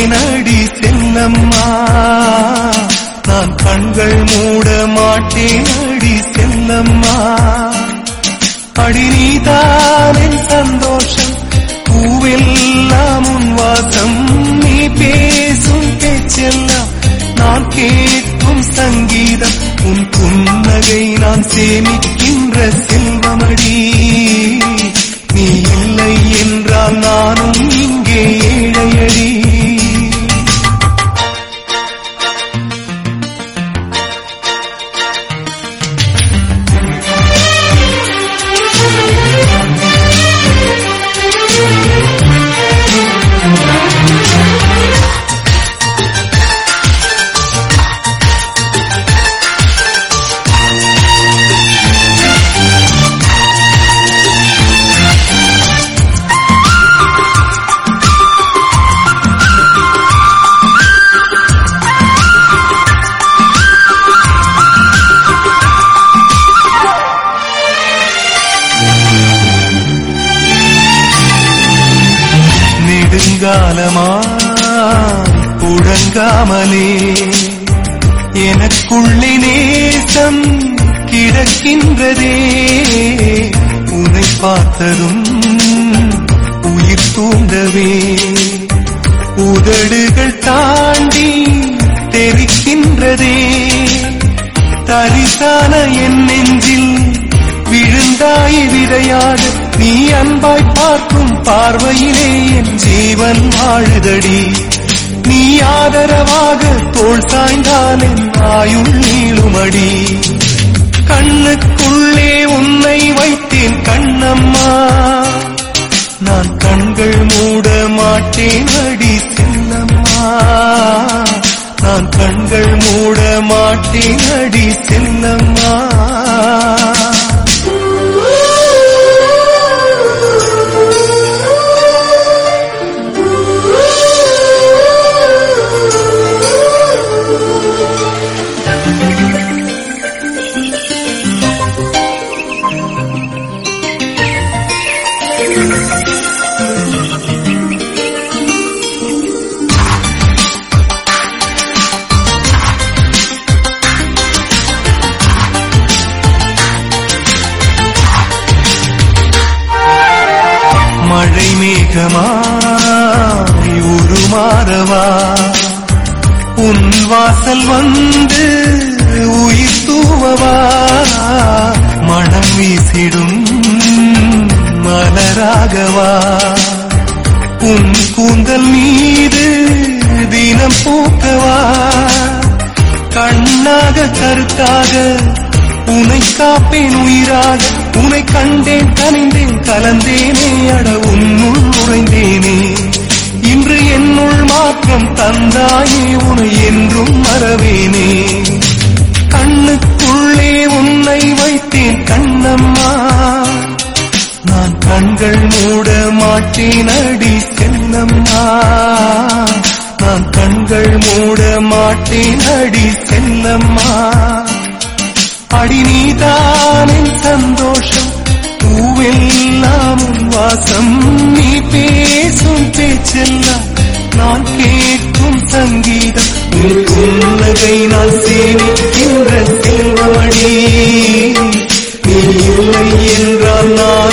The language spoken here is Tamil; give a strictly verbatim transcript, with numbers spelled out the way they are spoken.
மாட்டேன் அடி செல்லம்மா, நான் கண்கள் மூட மாட்டேன் அடி செல்லம்மா. அடி நீதான் என் சந்தோஷம், பூவெல்லாம் உன் வாசம், நீ பேசும் பேச்செல்லாம் நான் கேட்கும் சங்கீதம், உன் புன்னகை நான் சேமிக்கின்ற செல்வமடி. நீ இல்லை என்றால் நானும் இங்கே ஏழையடி. நெடுங்காலமாய் புழங்காமலே எனக்குள்ளே நேசம் கிடக்கின்றதே, உன்னை பார்த்ததும் உயிர் தூண்டவே உதடுகள் தாண்டி தெரிக்கின்றதே. தரிசான என் நெஞ்சில் விழுந்தாய் விதையாக, நீ அன்பாய் பார்க்கும் பார்வையிலே என் ஜீவன் வாழுதடி. நீ ஆதரவாக தோள் சாய்ந்தால் என் ஆயுள் நீளுமடி. கண்ணுக்குள்ளே உன்னை வைத்தேன் கண்ணம்மா, நான் கண்கள் மூட மாட்டேன் அடி செல்லம்மா, நான் கண்கள் மூட மாட்டேன் அடி செல்லம்மா. மழை மேகமாய் உருமாறவா, உன் வாசல் வந்து உயிர் தூவவா, மனம் வீசிடும் மலராகவா, உன் கூந்தல் மீது தினம் பூக்கவா, கண்ணாக கருத்தாக உனை காப்பேன் உயிராக, உனை கண்டேன் கனிந்தேன் கலந்தேனே, அட உன்னுள் நுழைந்தேனே. இன்று என்னுள் மாற்றம் தந்தாயே, உனை என்றும் மறவேனே. கண்ணுக்குள்ளே உன்னை வைத்தேன் கண்ணம்மா, நான் கண்கள் மூட மாட்டேன் அடி செல்லம்மா, நான் கண்கள் மூட மாட்டேன் அடி செல்லம்மா. அடி நீதான் என் சந்தோஷம், பூவெல்லாம் உன் வாசம், நீ பேசும் பேச்செல்லாம் நான் கேட்கும் சங்கீதம், உன் புன்னகை நான் சேமிக்கின்ற செல்வமடி. நீ இல்லை என்றால் நான்